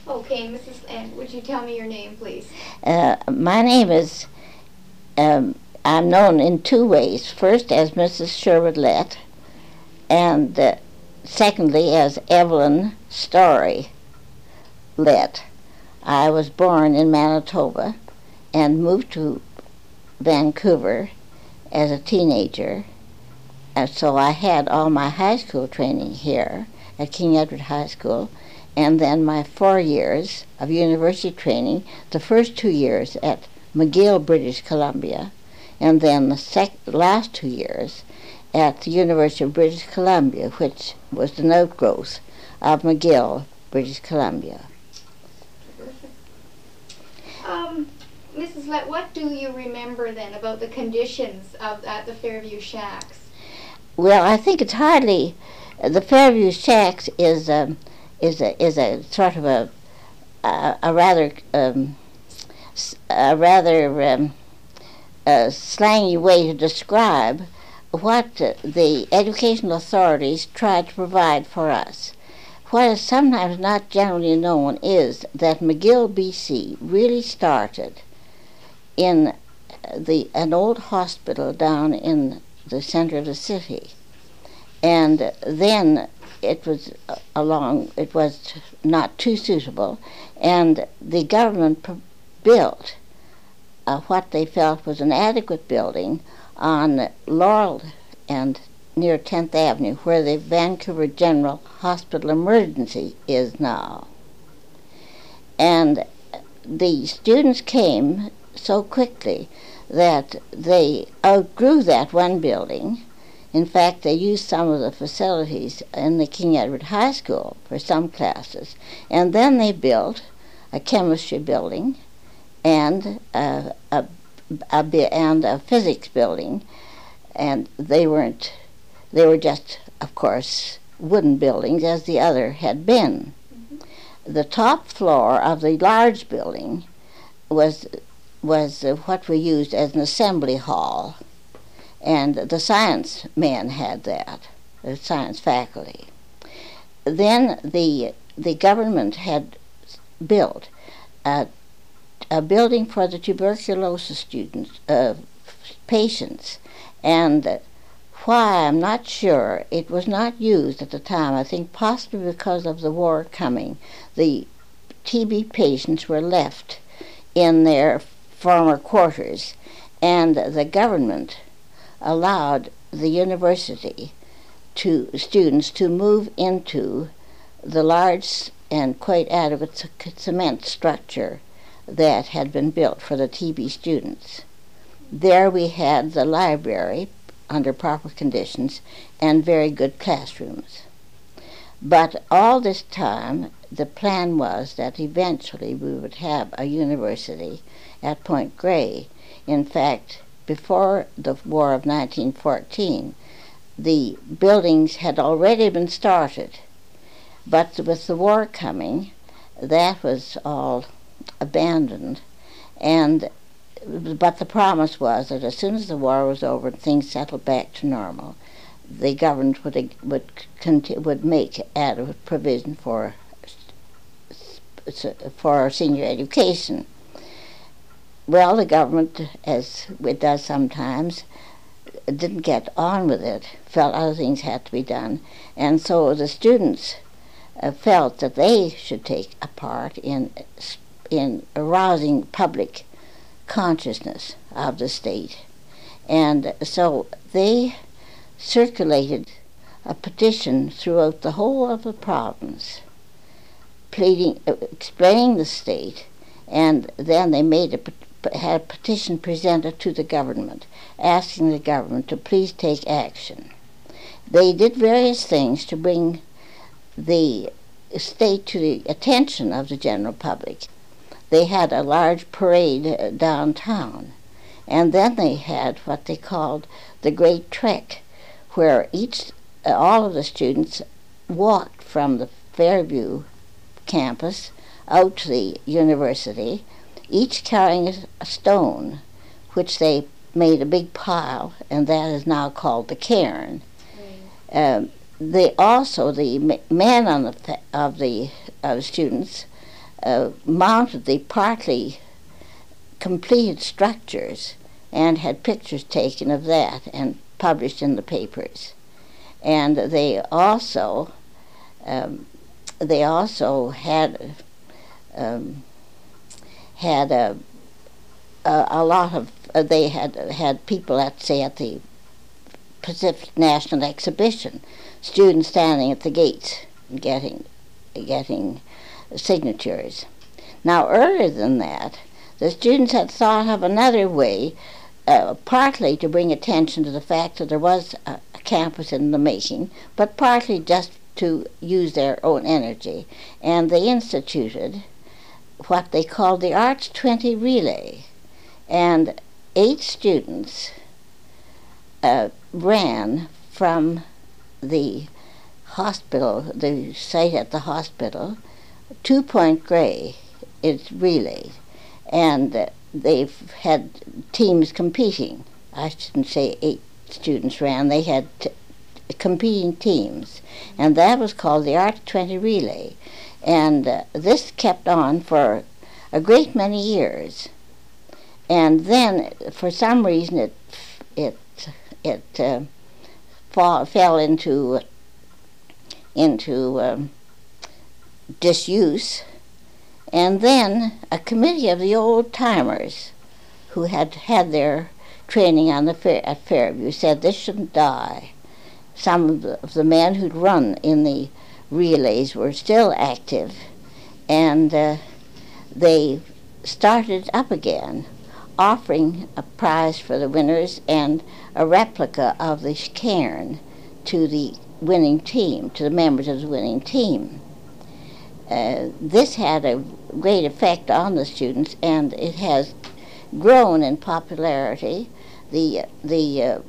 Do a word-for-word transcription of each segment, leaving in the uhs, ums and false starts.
Okay, Missus Land, would you tell me your name, please? Uh, my name is, um, I'm known in two ways. First as Missus Sherwood Lett, and uh, secondly as Evelyn Story Lett. I was born in Manitoba and moved to Vancouver as a teenager. And so I had all my high school training here at King Edward High School, and then my four years of university training, the first two years at McGill, British Columbia, and then the sec- last two years at the University of British Columbia, which was an outgrowth of McGill, British Columbia. Um, Missus Lett, what do you remember then about the conditions of at the Fairview Shacks? Well, I think it's hardly uh, the Fairview Shacks is um, is a is a sort of a a, a rather um, a rather um, a slangy way to describe what uh, the educational authorities tried to provide for us. What is sometimes not generally known is that McGill, B C really started in the an old hospital down in the center of the city, and then it was along it was not too suitable, and the government p- built uh, what they felt was an adequate building on Laurel and near tenth Avenue, where the Vancouver General Hospital Emergency is now. And the students came so quickly that they outgrew that one building. In fact, they used some of the facilities in the King Edward High School for some classes. And then they built a chemistry building and a, a, a, and a physics building. And they weren't, they were just, of course, wooden buildings as the other had been. Mm-hmm. The top floor of the large building was was uh, what we used as an assembly hall, and the science men had that, the science faculty. Then the the government had built a, a building for the tuberculosis students, uh, patients, and why I'm not sure it was not used at the time. I think possibly because of the war coming, the T B patients were left in their former quarters, and the government allowed the university to students to move into the large and quite adequate c- cement structure that had been built for the T B students. There we had the library under proper conditions and very good classrooms. But all this time, the plan was that eventually we would have a university at Point Grey. In fact, before the War of nineteen fourteen, the buildings had already been started. But with the war coming, that was all abandoned. And but the promise was that as soon as the war was over and things settled back to normal, the government would would conti- would make adequate provision for for senior education. Well, the government, as it does sometimes, didn't get on with it, felt other things had to be done, and so the students uh, felt that they should take a part in in arousing public consciousness of the state. And so they circulated a petition throughout the whole of the province, pleading, uh, explaining the state, and then they made a had a petition presented to the government, asking the government to please take action. They did various things to bring the state to the attention of the general public. They had a large parade downtown, and then they had what they called the Great Trek, where each, uh, all of the students walked from the Fairview campus out to the university, each carrying a stone, which they made a big pile, and that is now called the cairn. Mm. Um, they also, the men on the of the uh, students uh, mounted the partly completed structures and had pictures taken of that and published in the papers. And they also um, they also had um, had a, a a lot of uh, they had had people at say at the Pacific National Exhibition, students standing at the gates getting getting signatures. Now, earlier than that, the students had thought of another way, uh, partly to bring attention to the fact that there was a, a campus in the making, but partly just to use their own energy. And they instituted what they called the Arts twenty Relay. And eight students uh, ran from the hospital, the site at the hospital, to Point Grey. It's relayed. And uh, they've had teams competing. I shouldn't say eight students ran. They had t- competing teams. And that was called the Arts twenty Relay. And uh, this kept on for a great many years. And then, for some reason, it it it uh, fall, fell into into um, disuse. And then a committee of the old timers, who had had their training on the fair, at Fairview, said this shouldn't die. Some of the, of the men who'd run in the relays were still active, and uh, they started up again, offering a prize for the winners and a replica of the cairn to the winning team, to the members of the winning team. Uh, this had a great effect on the students, and it has grown in popularity. The the uh,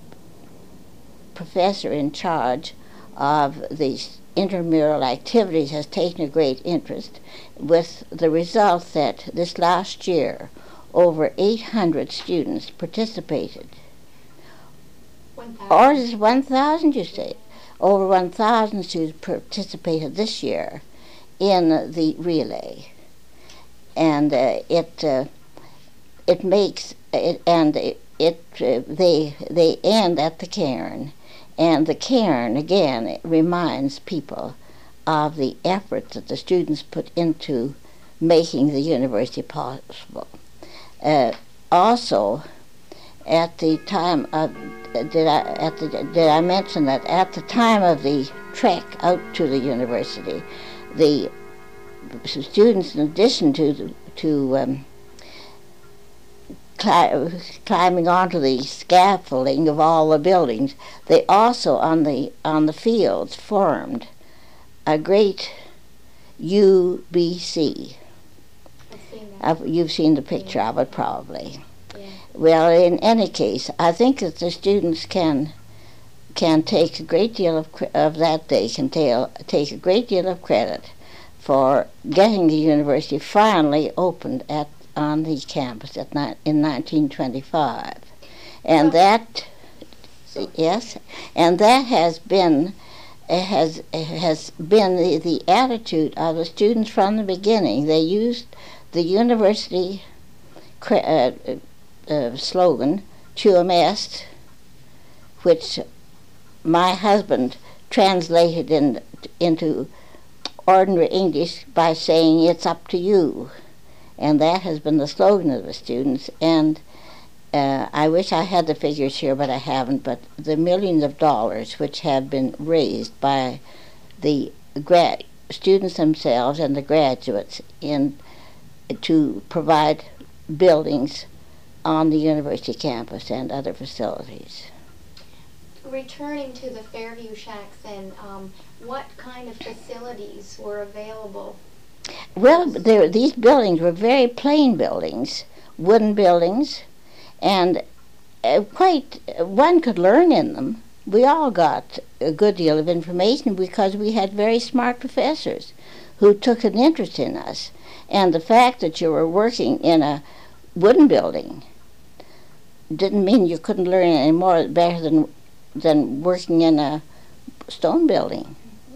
professor in charge of these intramural activities has taken a great interest, with the result that this last year over eight hundred students participated. one thousand. Or is it one thousand, you say? Over one thousand students participated this year in the relay. And uh, it uh, it makes it, and it, it uh, they they end at the cairn, and the cairn again it reminds people of the effort that the students put into making the university possible. Uh, also, at the time of did I at the did I mention that at the time of the trek out to the university, the students, in addition to to um, cli- climbing onto the scaffolding of all the buildings, they also on the on the fields formed a great U B C. I've seen that. I've, you've seen the picture of it probably. Yeah. Well, in any case, I think that the students can can take a great deal of cre- of that day can ta- take a great deal of credit for getting the university finally opened at on the campus at ni- in nineteen twenty-five, and So- that So- yes, and that has been it has it has been the, the attitude of the students from the beginning. They used the university cre- uh, uh, slogan "Tuum Est," which my husband translated in, into ordinary English by saying "It's up to you," and that has been the slogan of the students. And uh, I wish I had the figures here, but I haven't. But the millions of dollars which have been raised by the grad students themselves and the graduates in to provide buildings on the university campus and other facilities. Returning to the Fairview Shacks, and um, what kind of facilities were available? Well, there, these buildings were very plain buildings, wooden buildings, and uh, quite uh, one could learn in them. We all got a good deal of information because we had very smart professors who took an interest in us. And the fact that you were working in a wooden building didn't mean you couldn't learn any more better than than working in a stone building.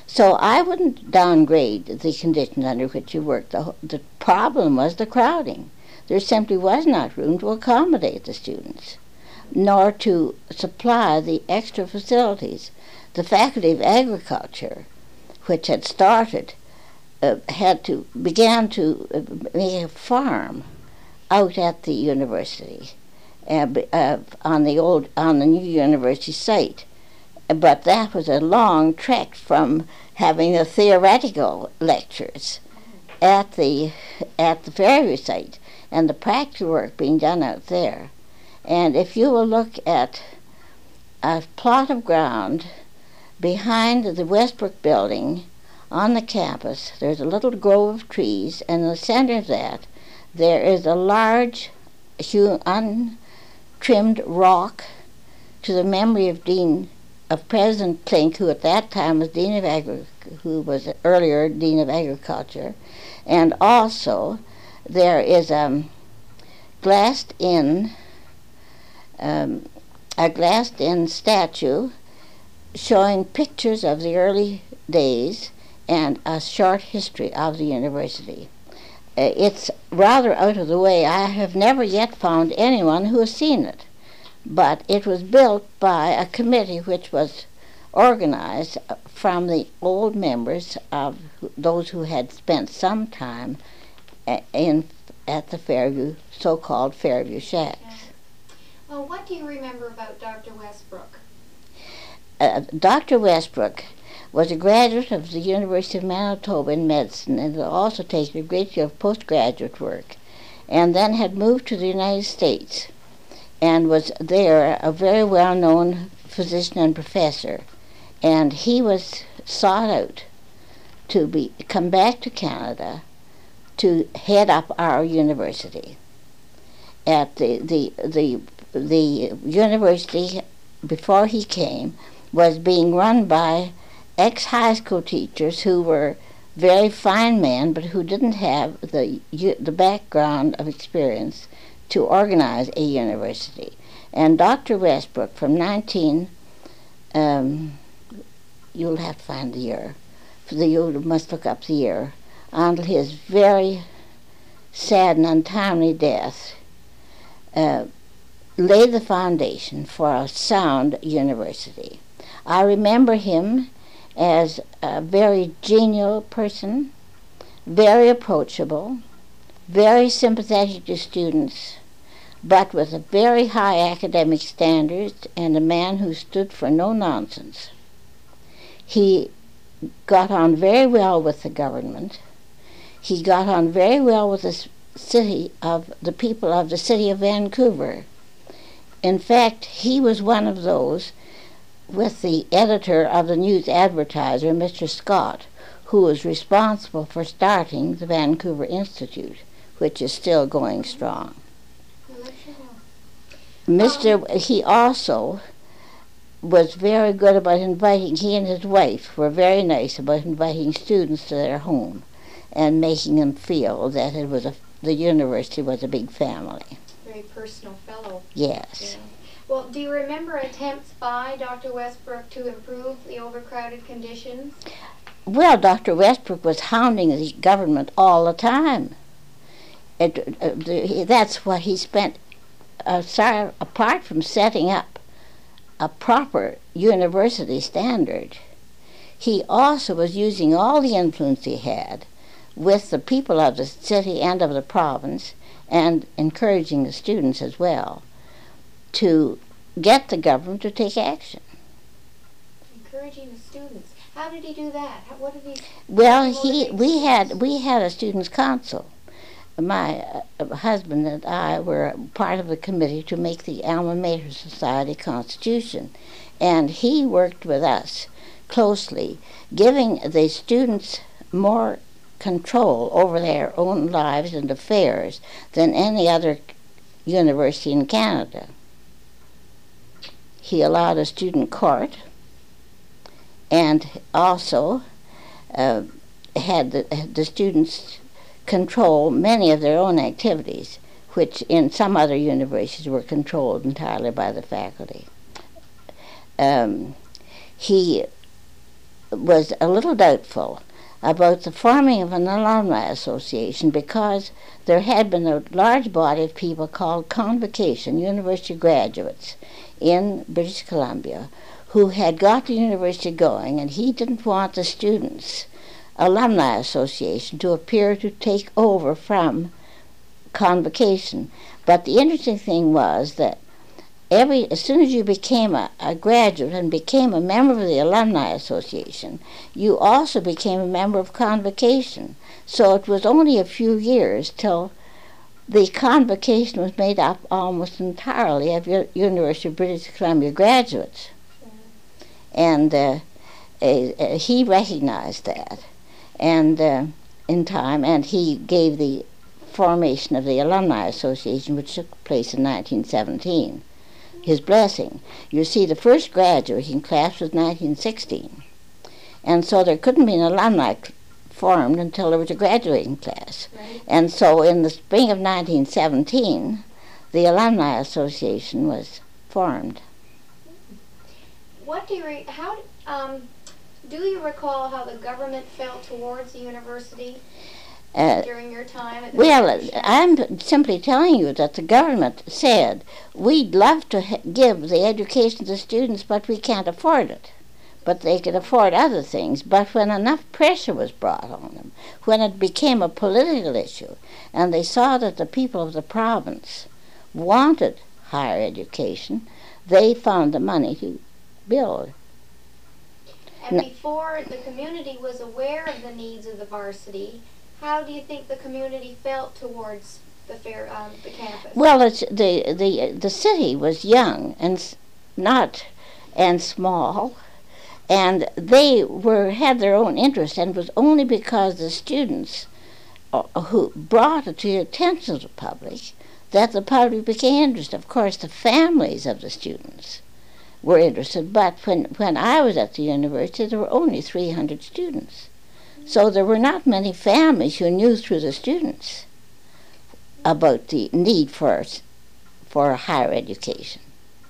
So I wouldn't downgrade the conditions under which you worked. The, the problem was the crowding. There simply was not room to accommodate the students, nor to supply the extra facilities. The Faculty of Agriculture, which had started, uh, had to began to uh, make a farm out at the university, uh, uh, on the old on the new university site. But that was a long trek from having the theoretical lectures at the at the Fairview site and the practical work being done out there. And if you will look at a plot of ground behind the Westbrook building on the campus, there's a little grove of trees, and in the center of that there is a large untrimmed rock to the memory of Dean of President Klink, who at that time was Dean of Agri- who was earlier Dean of Agriculture, and also there is a glassed-in um, a glassed-in statue showing pictures of the early days and a short history of the university. Uh, it's rather out of the way. I have never yet found anyone who has seen it, but it was built by a committee which was organized from the old members of those who had spent some time in at the Fairview, so-called Fairview Shacks. Yeah. Well, what do you remember about Doctor Westbrook? Uh, Doctor Westbrook was a graduate of the University of Manitoba in medicine, and had also taken a great deal of postgraduate work, and then had moved to the United States and was there a very well-known physician and professor. And he was sought out to be come back to Canada to head up our university. At the the the the university, before he came, was being run by ex-high school teachers who were very fine men, but who didn't have the the background of experience to organize a university. And Doctor Westbrook, from nineteen, um, you'll have to find the year, for the, you must look up the year, until his very sad and untimely death, uh, laid the foundation for a sound university. I remember him as a very genial person, very approachable, very sympathetic to students, but with a very high academic standards, and a man who stood for no nonsense. He got on very well with the government. He got on very well with the city of the people of the city of Vancouver. In fact, he was one of those, with the editor of the News Advertiser, Mister Scott, who was responsible for starting the Vancouver Institute, which is still going strong. Mister He also was very good about inviting, he and his wife were very nice about inviting students to their home and making them feel that it was a, the university was a big family. Very personal fellow. Yes. Yeah. Well, do you remember attempts by Doctor Westbrook to improve the overcrowded conditions? Well, Doctor Westbrook was hounding the government all the time. It, uh, the, that's what he spent, uh, sorry, apart from setting up a proper university standard, he also was using all the influence he had with the people of the city and of the province, and encouraging the students as well, to get the government to take action. Encouraging the students. How did he do that? How, what did he? Well, he we had we had a students' council. My uh, husband and I were part of the committee to make the Alma Mater Society Constitution, and he worked with us closely, giving the students more control over their own lives and affairs than any other university in Canada. He allowed a student court, and also uh, had the, the students control many of their own activities, which in some other universities were controlled entirely by the faculty. Um, he was a little doubtful about the forming of an alumni association because there had been a large body of people called convocation, university graduates in British Columbia, who had got the university going, and he didn't want the students' alumni association to appear to take over from convocation. But the interesting thing was that every as soon as you became a, a graduate and became a member of the alumni association, you also became a member of convocation. So it was only a few years till the convocation was made up almost entirely of U- University of British Columbia graduates. And uh, uh, he recognized that and uh, in time, and he gave the formation of the Alumni Association, which took place in nineteen seventeen, his blessing. You see, the first graduating class was nineteen sixteen, and so there couldn't be an alumni c- formed until there was a graduating class. Right. And so in the spring of nineteen seventeen, the Alumni Association was formed. What do you re- how um, do you recall how the government felt towards the university Uh, during your time at the Well, Revolution? I'm simply telling you that the government said, we'd love to ha- give the education to students, but we can't afford it. But they could afford other things. But when enough pressure was brought on them, when it became a political issue, and they saw that the people of the province wanted higher education, they found the money to build. And No. before the community was aware of the needs of the varsity, how do you think the community felt towards the fair, um, the campus? Well, it's the the the city was young and s- not and small, and they were had their own interest, and it was only because the students uh, who brought it to the attention of the public that the public became interested. Of course, the families of the students were interested, but when when I was at the university, there were only three hundred students. So there were not many families who knew through the students about the need for for higher education.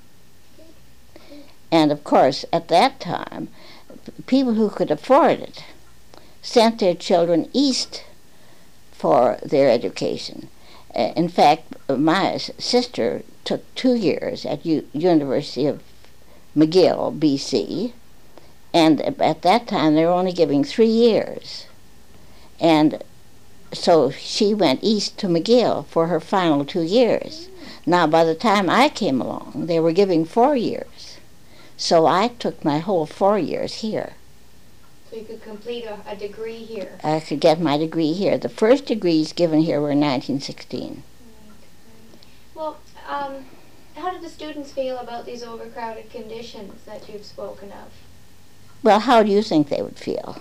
And of course, at that time, people who could afford it sent their children east for their education. Uh, in fact, my s- sister took two years at U- University of McGill, B C, and at that time they were only giving three years. And so she went east to McGill for her final two years. Now, by the time I came along, they were giving four years. So I took my whole four years here. So you could complete a, a degree here. I could get my degree here. The first degrees given here were in nineteen sixteen. Well, um, how did the students feel about these overcrowded conditions that you've spoken of? Well, how do you think they would feel?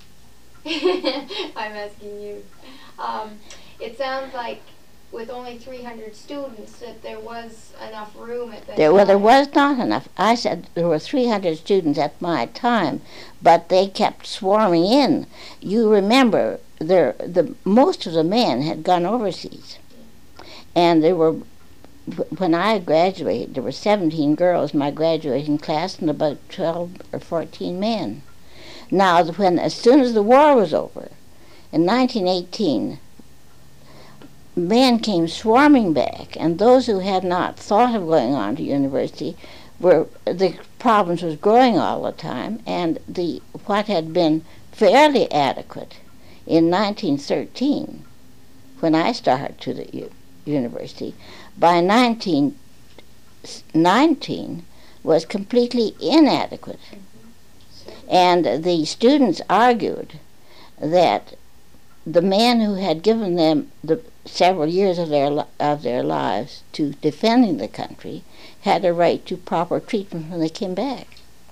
I'm asking you. Um, it sounds like with only three hundred students that there was enough room at that There, time. well, there was not enough. I said there were three hundred students at my time, but they kept swarming in. You remember, there, the most of the men had gone overseas, and there were. When I graduated, there were seventeen girls in my graduating class and about twelve or fourteen men. Now, when as soon as the war was over, in nineteen eighteen, men came swarming back, and those who had not thought of going on to university were the problems was growing all the time, and the what had been fairly adequate in nineteen thirteen, when I started to the u- university, by nineteen nineteen was completely inadequate. And the students argued that the man who had given them the several years of their li- of their lives to defending the country had a right to proper treatment when they came back.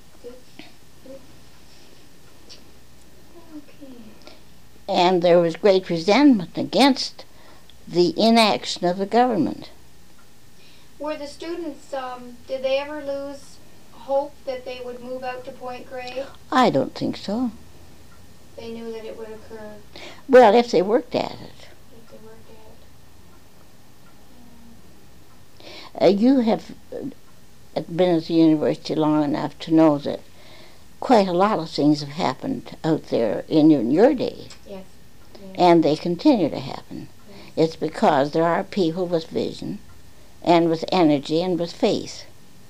Okay. And there was great resentment against the inaction of the government. Were the students, um, did they ever lose hope that they would move out to Point Grey? I don't think so. They knew that it would occur Well, if they worked at it. if they worked at it. Uh, you have uh, been at the university long enough to know that quite a lot of things have happened out there in your, in your day. Yes. Yes. And they continue to happen. Yes. It's because there are people with vision and with energy and with faith.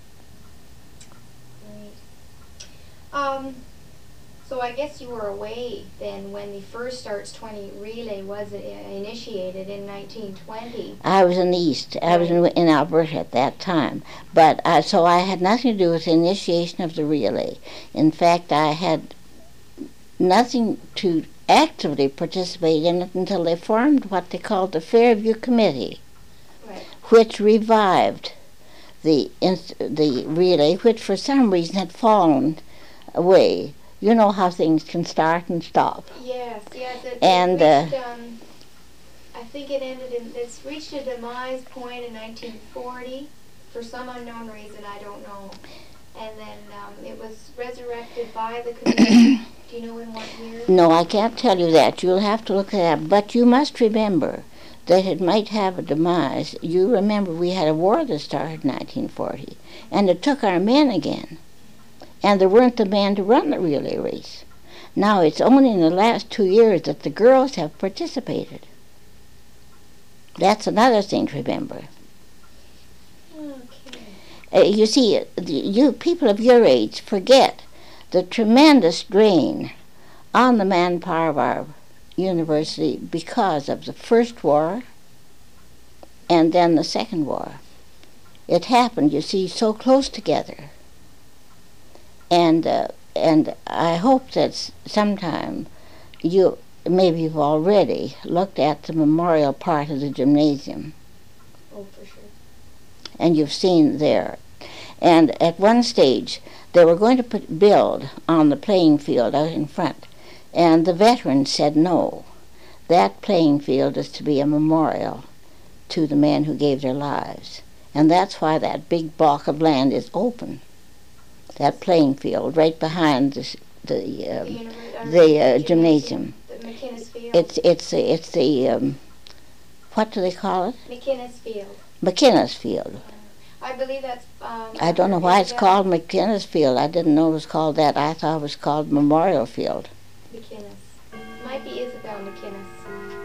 Right. Um, so I guess you were away then when the First Starts twenty relay was uh, initiated in nineteen twenty. I was in the East. I was in, in Alberta at that time. But uh, so I had nothing to do with the initiation of the relay. In fact, I had nothing to actively participate in it until they formed what they called the Fairview Committee, Right. which revived the inst- the relay, which for some reason had fallen away. You know how things can start and stop. Yes, yes. It, And, it reached, uh, um, I think it ended in, it's reached a demise point in nineteen forty for some unknown reason, I don't know. And then um, it was resurrected by the committee. Do you know in what year? No, I can't tell you that. You'll have to look it up. But you must remember that it might have a demise. You remember we had a war that started in nineteen forty, and it took our men again. And there weren't the men to run the relay race. Now it's only in the last two years that the girls have participated. That's another thing to remember. Okay. Uh, you see, the- you people of your age forget the tremendous drain on the manpower of our university because of the First War and then the Second War. It happened, you see, so close together. And uh, and I hope that s- sometime you, maybe you've already looked at the memorial part of the gymnasium, Oh, for sure. and you've seen there. And at one stage, they were going to put build on the playing field out in front, and the veterans said no. That playing field is to be a memorial to the men who gave their lives, and that's why that big block of land is open. That playing field right behind the s- the, um, The, univer- or the uh, gymnasium. The McInnes Field. It's it's the- it's the um, what do they call it? McInnes Field. McInnes Field. I believe that's. Um, I don't know why it's Isabel called McInnes Field. I didn't know it was called that. I thought it was called Memorial Field. McInnes. Might be Isabel McInnes.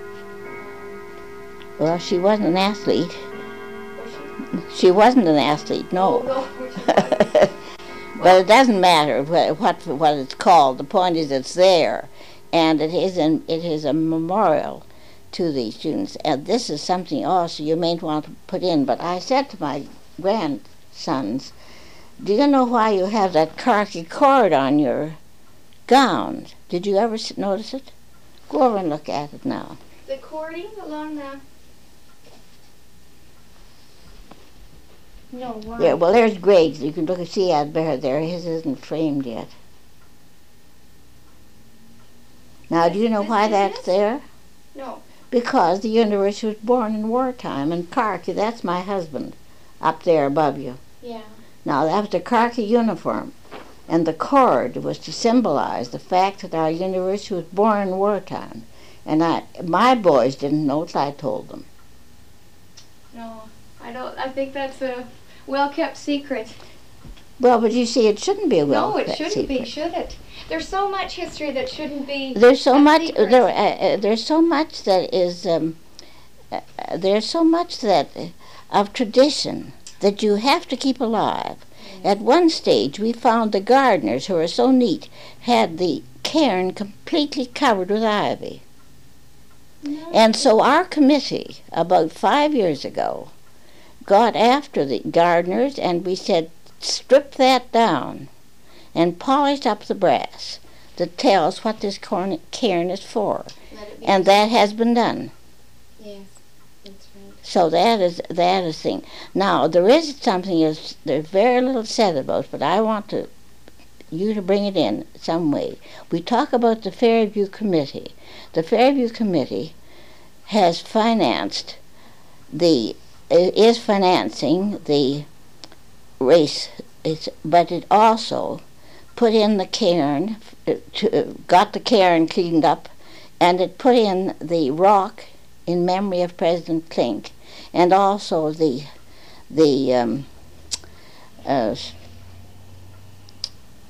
Well, she wasn't an athlete. Was she? She wasn't an athlete, no. Oh, no, she wasn't. But it doesn't matter what, what what it's called. The point is it's there, and it is an, it is a memorial to these students. And this is something also you may want to put in. But I said to my grandsons, "Do you know why you have that khaki cord on your gown? Did you ever s- notice it? Go over and look at it now." The cording along the. No, why? Yeah, well, there's Greg's. You can look and see out there. There, his isn't framed yet. Now, do you know This- why this that's is? there? No. Because the university was born in wartime, and Carkey, that's my husband, up there above you. Yeah. Now, that was the Carkey uniform, and the cord was to symbolize the fact that our university was born in wartime. And I, my boys didn't know it, I told them. No, I don't. I think that's a well-kept secret. Well, but you see, it shouldn't be a well no, it kept shouldn't be, secret. should it? There's so much history that shouldn't be. There's so a much. secret. There, uh, uh, there's so much that is. Um, uh, uh, there's so much that uh, of tradition that you have to keep alive. At one stage, we found the gardeners, who are so neat, had the cairn completely covered with ivy. No. And so our committee, about five years ago, got after the gardeners, and we said, strip that down and polish up the brass that tells what this corn- cairn is for. Let it be. And that has been done. Yes, that's right. So that is that is thing. Now there is something is there's very little said about, but I want to you to bring it in some way. We talk about the Fairview Committee. The Fairview Committee has financed the is financing the race, it's, but it also put in the cairn, uh, to, uh, got the cairn cleaned up, and it put in the rock in memory of President Klink, and also the the um, uh,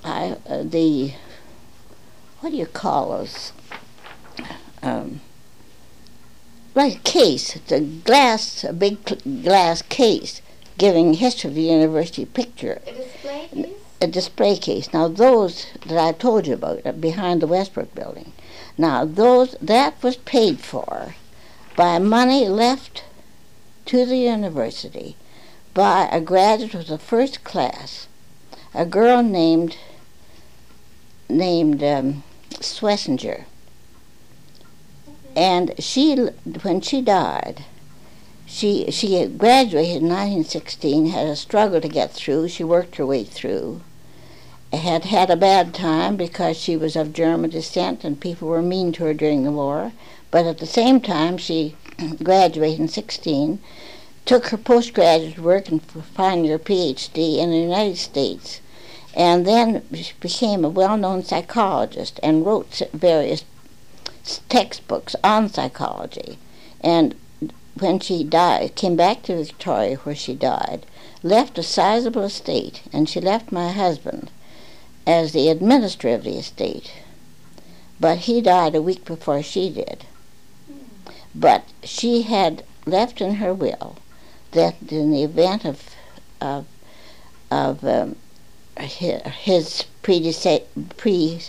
I uh, the what do you call those? Um, like a case, it's a glass, a big glass case giving history of the university picture. A display case? A display case. Now those that I told you about are behind the Westbrook building. Now those that was paid for by money left to the university by a graduate of the first class, a girl named named um, Swessinger. And she, when she died, she she had graduated in nineteen sixteen, had a struggle to get through. She worked her way through. Had had a bad time because she was of German descent and people were mean to her during the war. But at the same time, she graduated in sixteen, took her postgraduate work and finally her P H D in the United States, and then she became a well-known psychologist and wrote various textbooks on psychology. And when she died, came back to Victoria where she died, left a sizable estate, and she left my husband as the administrator of the estate. But he died a week before she did. But she had left in her will that in the event of of, of um, his, his predeceasing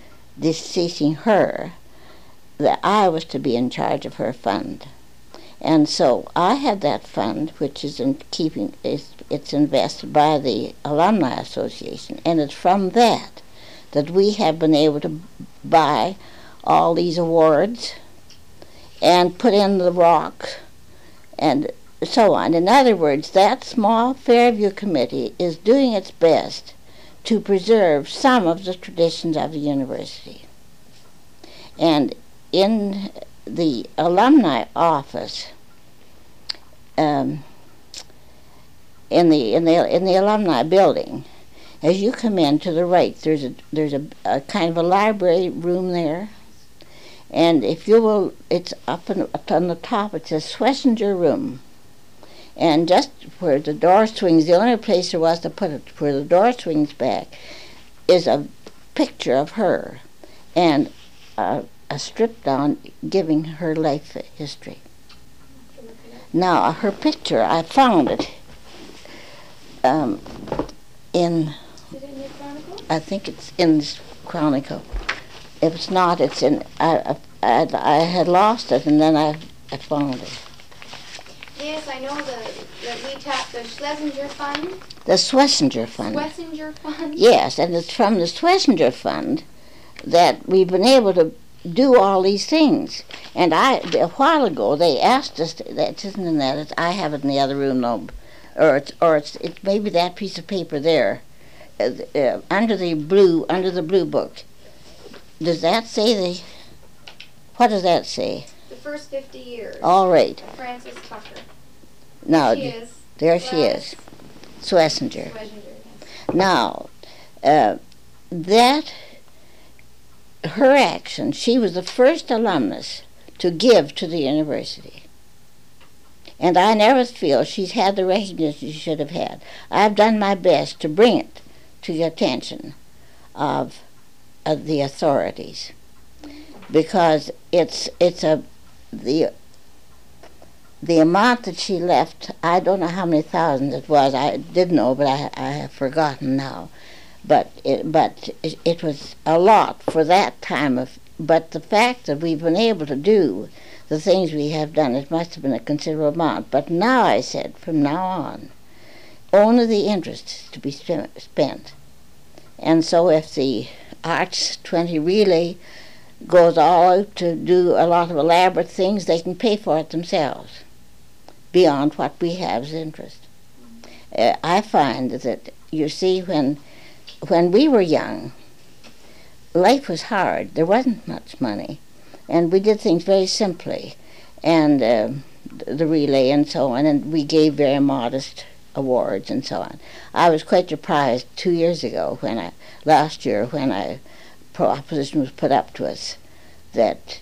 her, that I was to be in charge of her fund. And so I had that fund, which is in keeping, it's, it's invested by the Alumni Association, and it's from that that we have been able to buy all these awards and put in the rock and so on. In other words, that small Fairview committee is doing its best to preserve some of the traditions of the university. And in the alumni office, um, in the in the in the alumni building, as you come in to the right, there's a there's a, a kind of a library room there, and if you will, it's up, in, up on the top. It says Swessinger Room, and just where the door swings, the only place there was to put it, where the door swings back, is a picture of her, and uh, a strip down giving her life history. Now, her picture, I found it um, in, Is it in your Chronicle? I think it's in this Chronicle. If it's not, it's in, I, I, I had lost it and then I, I found it. Yes, I know the, that we tapped the Schlesinger Fund. The Swessinger Fund. Schlesinger Fund? Yes, and it's from the Swessinger Fund that we've been able to do all these things. And I, a while ago, they asked us, to, that isn't in that, it's, I have it in the other room, though, or it's, or it's, it's maybe that piece of paper there, uh, uh, under the blue, under the blue book. Does that say the, what does that say? The first fifty years. All right. Frances Tucker. Now, She is. there she is, Swessinger. Schlesinger, yes. Now, uh, that, her action, she was the first alumnus to give to the university. And I never feel she's had the recognition she should have had. I've done my best to bring it to the attention of, of the authorities, because it's it's a the the amount that she left. I don't know how many thousands it was. I did know, but I I have forgotten now. But it, but it, it was a lot for that time of. But the fact that we've been able to do the things we have done, it must have been a considerable amount. But now, I said, from now on, only the interest is to be sp- spent. And so if the Arts twenty relay goes all out to do a lot of elaborate things, they can pay for it themselves, beyond what we have as interest. Uh, I find that, you see, when when we were young, life was hard. There wasn't much money, and we did things very simply, and uh, the relay and so on, and we gave very modest awards and so on. I was quite surprised two years ago, when I, last year, when a proposition was put up to us that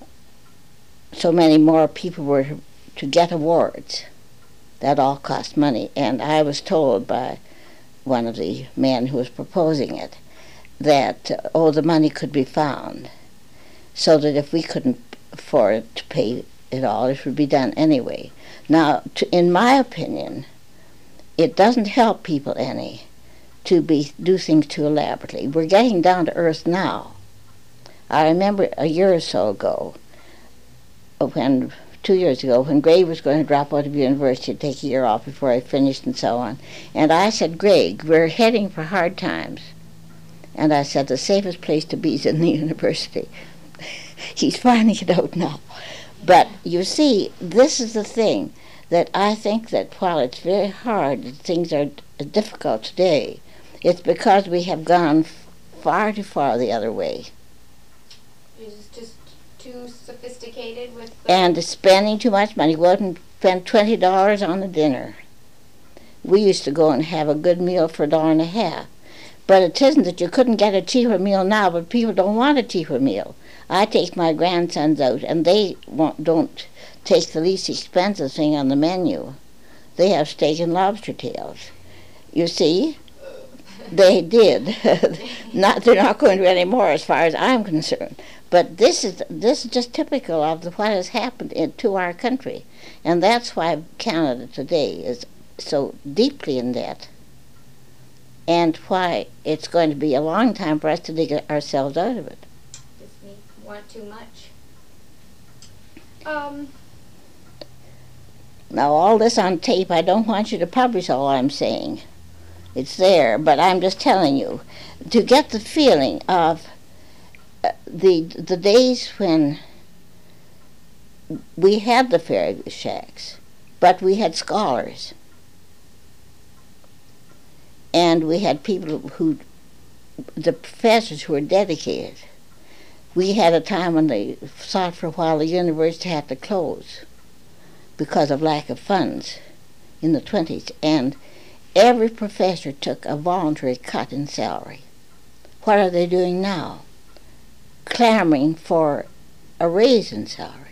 so many more people were to get awards. That all cost money, and I was told by one of the men who was proposing it that, uh, oh, the money could be found, so that if we couldn't afford to pay it all, it would be done anyway. Now, to, in my opinion, it doesn't help people any to be do things too elaborately. We're getting down to earth now. I remember a year or so ago, when two years ago, when Greg was going to drop out of university to take a year off before I finished and so on, and I said, Greg, we're heading for hard times. And I said, the safest place to be is in the university. He's finding it out now. But you see, this is the thing, that I think that while it's very hard, that things are difficult today, it's because we have gone far too far the other way. It's just too sophisticated with the And spending too much money. Wouldn't spend twenty dollars on a dinner. We used to go and have a good meal for a dollar and a half. But it isn't that you couldn't get a cheaper meal now, but people don't want a cheaper meal. I take my grandsons out, and they won't, don't take the least expensive thing on the menu. They have steak and lobster tails. You see? They did. Not, they're not going to anymore as far as I'm concerned. But this is this is just typical of the, what has happened in, to our country. And that's why Canada today is so deeply in debt. And why it's going to be a long time for us to dig ourselves out of it. Just we want too much. Um, Now, all this on tape, I don't want you to publish all I'm saying. It's there, but I'm just telling you, to get the feeling of uh, the the days when we had the Fairview Shacks, but we had scholars. And we had people who, the professors who were dedicated. We had a time when they thought for a while the university had to close because of lack of funds in the twenties. And every professor took a voluntary cut in salary. What are they doing now? Clamoring for a raise in salary.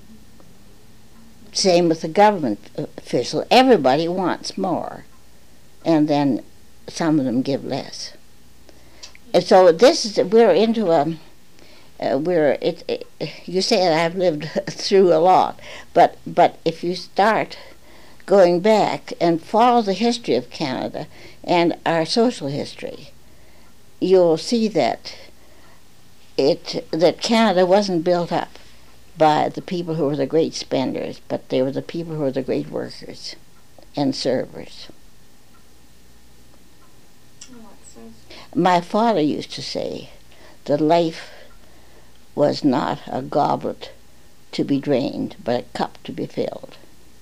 Same with the government official. Everybody wants more. And then some of them give less. And so this is, we're into a, uh, we're, it, it, you say that I've lived through a lot, but, but if you start going back and follow the history of Canada and our social history, you'll see that it, that Canada wasn't built up by the people who were the great spenders, but they were the people who were the great workers and servers. My father used to say that life was not a goblet to be drained, but a cup to be filled.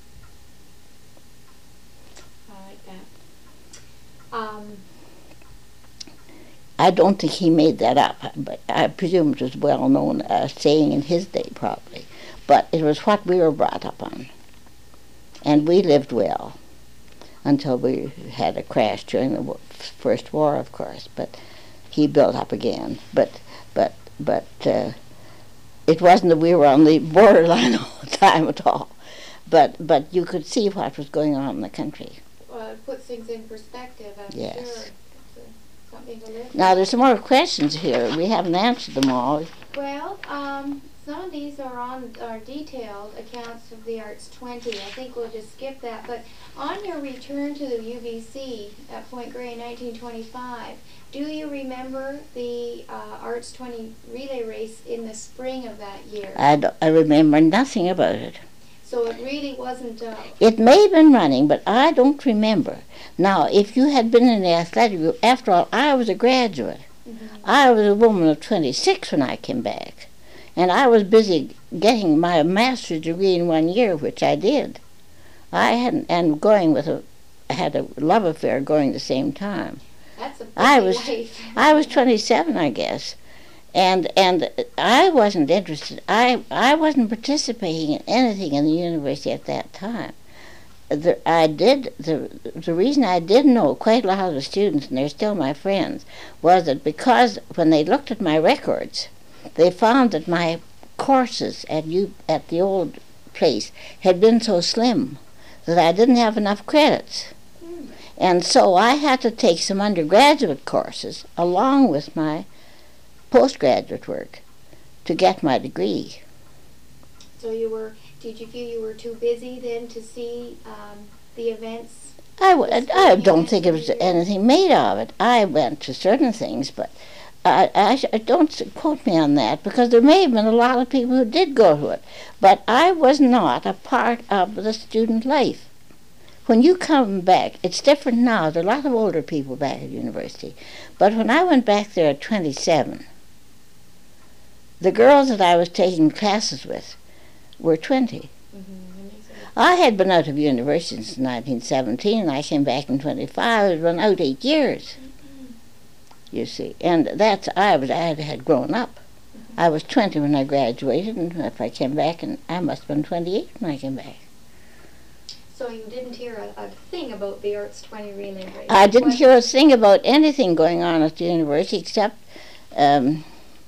I like that. Um, I don't think he made that up, but I presume it was well known uh, saying in his day probably. But it was what we were brought up on. And we lived well until we had a crash during the First War, of course. But he built up again. But but but uh, it wasn't that we were on the borderline all the time at all. But but you could see what was going on in the country. well, it puts things in perspective, I'm Yes. sure. It's uh, something to live Now with. there's some more questions here. We haven't answered them all. Well, um, some of these are on are detailed accounts of the Arts twenty. I think we'll just skip that. But on your return to the U B C at Point Grey in nineteen twenty-five, do you remember the uh, Arts twenty relay race in the spring of that year? I, d- I remember nothing about it. So it really wasn't. Uh, It may have been running, but I don't remember. Now, if you had been in the athletic group, after all, I was a graduate. mm-hmm. I was a woman of twenty-six when I came back. And I was busy getting my master's degree in one year, which I did. I hadn't, and going with a, I had a love affair going at the same time. That's a busy I was, life. I was twenty-seven, I guess. And and I wasn't interested. I I wasn't participating in anything in the university at that time. The, I did the the reason I did know quite a lot of the students, and they're still my friends, was that because when they looked at my records, they found that my courses at you at the old place had been so slim that I didn't have enough credits. Hmm. And so I had to take some undergraduate courses along with my postgraduate work to get my degree. So you were, did you feel you were too busy then to see um, the events? I, w- I don't think it was anything made of it. I went to certain things, but I, I, I don't quote me on that, because there may have been a lot of people who did go to it. But I was not a part of the student life. When you come back, it's different now. There are a lot of older people back at university. But when I went back there at twenty-seven, the girls that I was taking classes with were twenty. Mm-hmm. I had been out of university since nineteen seventeen, and I came back in twenty-five. I had been out eight years, mm-hmm. you see. And that's, I, was, I had grown up. Mm-hmm. I was twenty when I graduated, and if I came back, and I must have been twenty-eight when I came back. So you didn't hear a, a thing about the Arts twenty relay race? I didn't what? hear a thing about anything going on at the university except, um,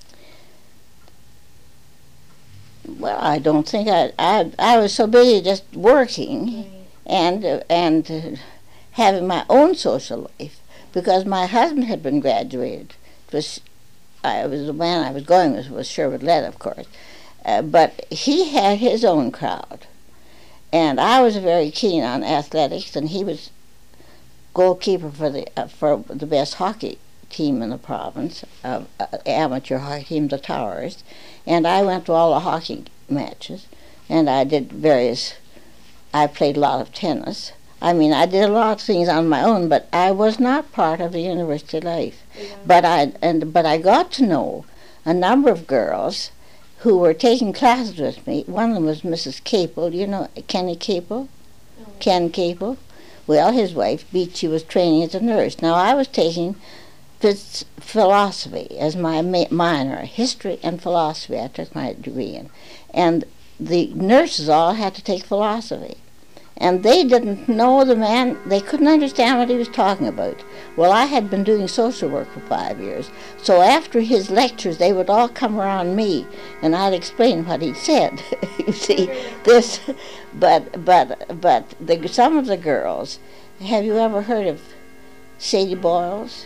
well, I don't think I, I, I was so busy just working Right. and, uh, and uh, having my own social life, because my husband had been graduated. It was, I was the man I was going with was Sherwood Lett, of course, uh, but he had his own crowd. And I was very keen on athletics, and he was goalkeeper for the uh, for the best hockey team in the province, uh, uh, amateur hockey team, the Towers. And I went to all the hockey matches, and I did various. I played a lot of tennis. I mean, I did a lot of things on my own, but I was not part of the university life. Yeah. But I and but I got to know a number of girls who were taking classes with me. One of them was Missus Capel. You know Kenny Capel? Oh. Ken Capel. Well, his wife, Beachy, was training as a nurse. Now, I was taking phys- philosophy as my ma- minor, history and philosophy. I took my degree in. And the nurses all had to take philosophy. And they didn't know the man. They couldn't understand what he was talking about. Well, I had been doing social work for five years. So after his lectures, they would all come around me, and I'd explain what he'd said. You see, this, but but but the, some of the girls. Have you ever heard of Sadie Boyles?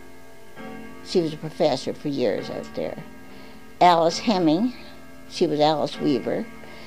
She was a professor for years out there. Alice Hemming, she was Alice Weaver.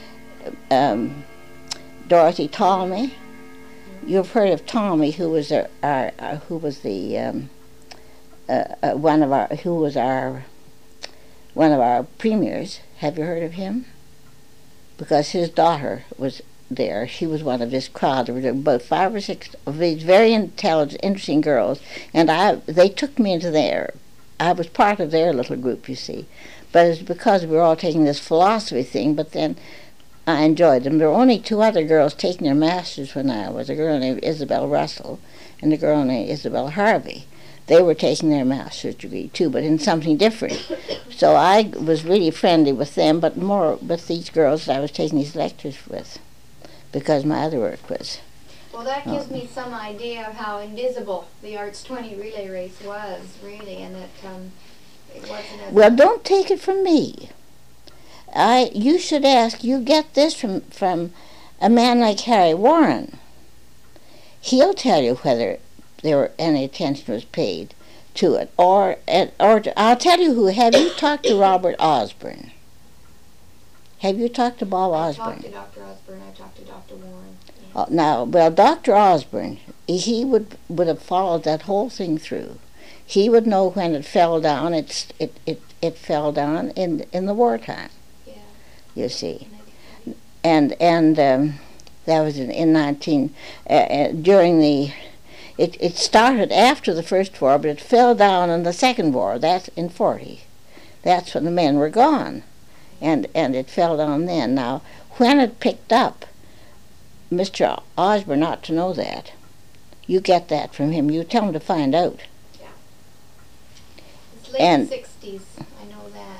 Um, Dorothy Talmy. You've heard of Talmy, who was our, our, our who was the um, uh, uh, one of our who was our one of our premiers. Have you heard of him? Because his daughter was there. She was one of his crowd. There were about five or six of these very intelligent, interesting girls, and I they took me into their. I was part of their little group, you see, but it's because we were all taking this philosophy thing. But then I enjoyed them. There were only two other girls taking their masters when I was, a girl named Isabel Russell and a girl named Isabel Harvey. They were taking their master's degree too, but in something different. So I was really friendly with them, but more with these girls that I was taking these lectures with, because my other work was. Well, that gives me some idea of how invisible the Arts twenty relay race was, really, and that um, it wasn't as... Well, don't take it from me. I, you should ask, you get this from, from a man like Harry Warren. He'll tell you whether there were any attention was paid to it. Or, or to, I'll tell you who, have you talked to Robert Osborne? Have you talked to Bob I Osborne? talked to Doctor Osborne, I talked to Doctor Warren. Yeah. Oh, now, well, Doctor Osborne, he would, would have followed that whole thing through. He would know when it fell down, it's, it, it, it fell down in, in the wartime. You see, and and um, that was in, in nineteen uh, uh, during the. It it started after the first war, but it fell down in the second war. That's in forty. That's when the men were gone, and and it fell down then. Now, when it picked up, Mister Osborne ought to know that. You get that from him. You tell him to find out. Yeah. It's late And- sixties. I know that.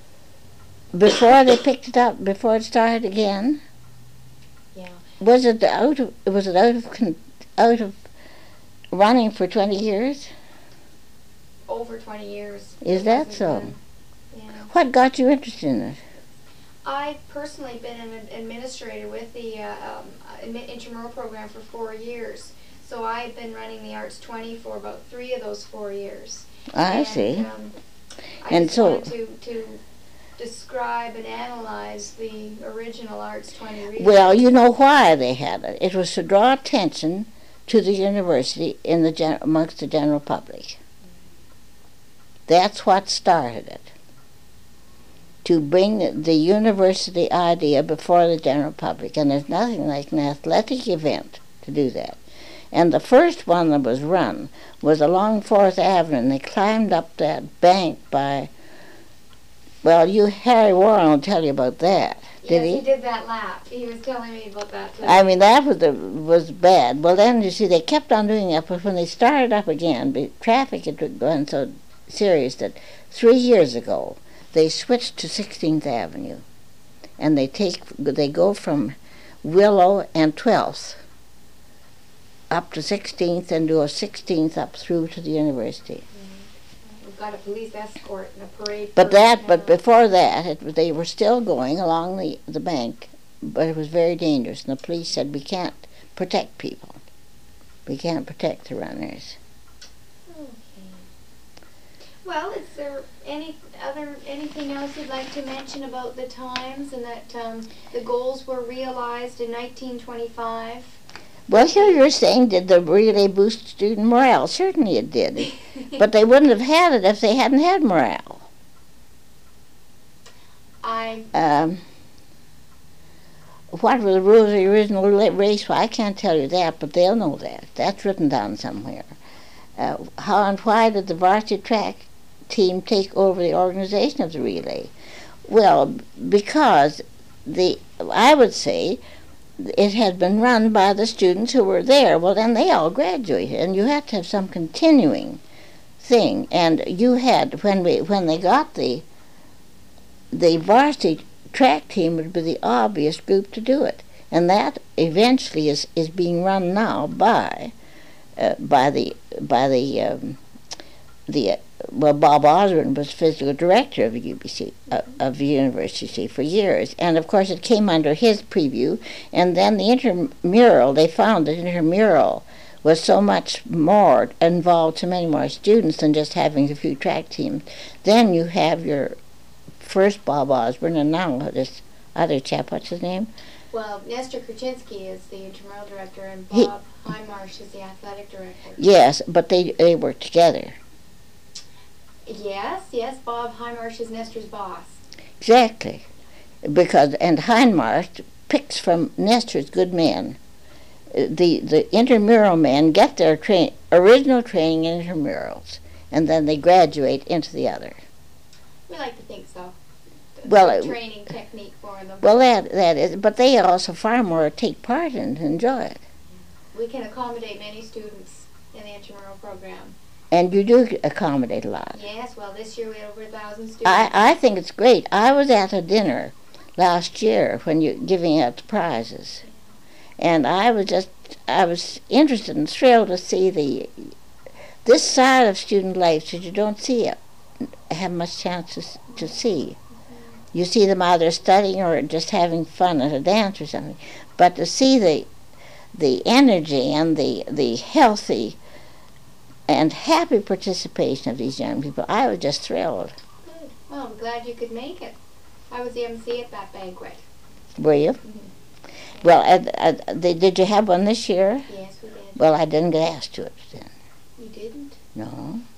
Before they picked it up, before it started again. Yeah. Was it out of was it out of con, out of running for twenty years? Over twenty years. Is It that wasn't so? done. Yeah. What got you interested in it? I've personally been an administrator with the uh, um, admi- intramural program for four years. So I've been running the Arts twenty for about three of those four years. I and, see. Um, I and just so, wanted to, to describe and analyze the original Arts twenty relay. Well, you know why they had it. It was to draw attention to the university in the gen- amongst the general public. That's what started it. To bring the university idea before the general public. And there's nothing like an athletic event to do that. And the first one that was run was along Fourth Avenue, and they climbed up that bank by, well, you, Harry Warren will tell you about that. Did yes, he? he did that lap. He was telling me about that too. I mean, that was the, was bad. Well, then, you see, they kept on doing it, but when they started up again, the traffic had gone so serious that three years ago, they switched to sixteenth Avenue, and they take they go from Willow and twelfth up to sixteenth and do a sixteenth up through to the university. Mm-hmm. We've got a police escort and a parade. But that, but before that, it, they were still going along the, the bank, but it was very dangerous, and the police said, we can't protect people. We can't protect the runners. Okay. Well, is there any other anything else you'd like to mention about the times and that um, the goals were realized in nineteen twenty-five? Well, here you're saying, did the relay boost student morale? Certainly it did. But they wouldn't have had it if they hadn't had morale. I... Um, what were the rules of the original race? Well, I can't tell you that, but they'll know that. That's written down somewhere. Uh, how and why did the varsity track team take over the organization of the relay? Well, because the I would say it had been run by the students who were there. Well, then they all graduated, and you had to have some continuing thing. And you had, when we when they got the the varsity track team, would be the obvious group to do it, and that eventually is is being run now by uh, by the by the um, the uh, well, Bob Osborne was physical director of the U B C, uh, of the university for years, and of course it came under his preview. And then the intramural, they found that intramural was so much more involved, so many more students than just having a few track teams. Then you have your first Bob Osborne, and now this other chap, what's his name? Well, Nestor Krasinski is the intramural director, and He- Bob Highmarsh is the athletic director. Yes, but they they work together. Yes, yes, Bob Highmarsh is Nestor's boss. Exactly. Because, and Hindmarsh picks from Nestor's good men. Uh, The the intramural men get their train, original training in intramurals, and then they graduate into the other. We like to think so. The Well, good it- training technique for them. Well, that that is, but they also far more take part in and enjoy it. We can accommodate many students in the intramural program. And you do accommodate a lot. Yes, well, this year we had over a thousand students. I, I think it's great. I was at a dinner last year when you're giving out the prizes, and I was just, I was interested and thrilled to see the, this side of student life that you don't see it, have much chance to, s- to see. You see them either studying or just having fun at a dance or something, but to see the, the energy and the, the healthy and happy participation of these young people, I was just thrilled. Good. Well, I'm glad you could make it. I was the M C at that banquet. Were you? Mhm. Well, uh, uh, they, did you have one this year? Yes, we did. Well, I didn't get asked to it then. You didn't? No.